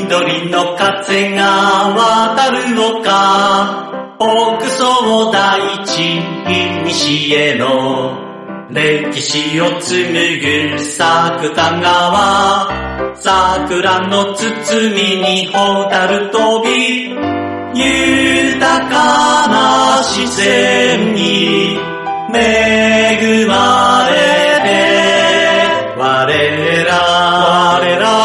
緑の風が渡るのか、北総大地西への歴史を紡ぐ桜川、桜の包みに蛍飛び、豊かな自然に恵まれて、我ら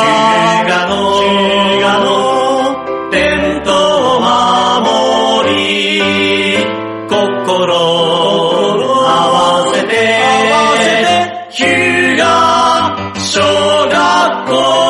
日向の伝統を守り、心合わせて日向小学校。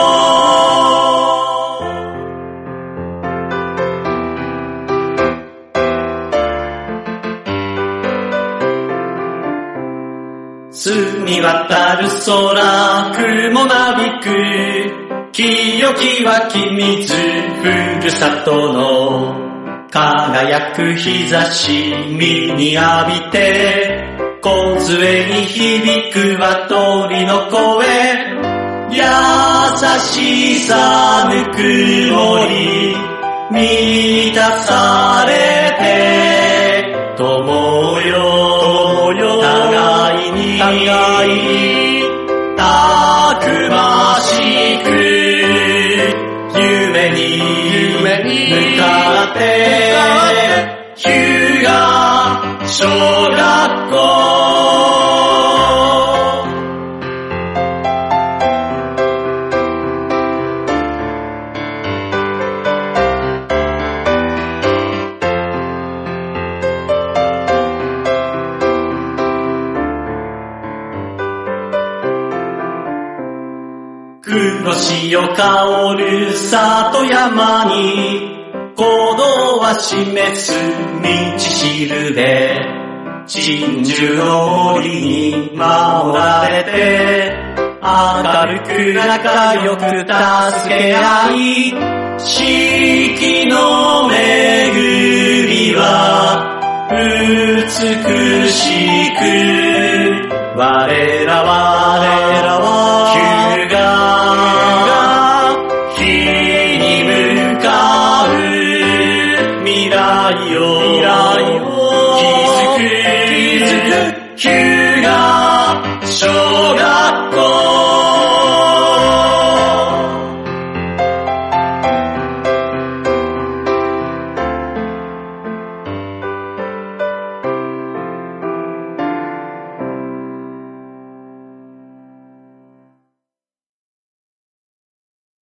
澄み渡る空、雲なびく清き湧き水、ふるさとの輝く日差し身に浴びて、梢に響くは鳥の声、優しさぬくもり満たされて、友よ互いにたくましく夢に向かって日向小学校。黒潮香る里山に鼓動は示す道しるべ、鎮守の森に守られて、明るく仲良く助け合い、四季の巡りは美しく、我らは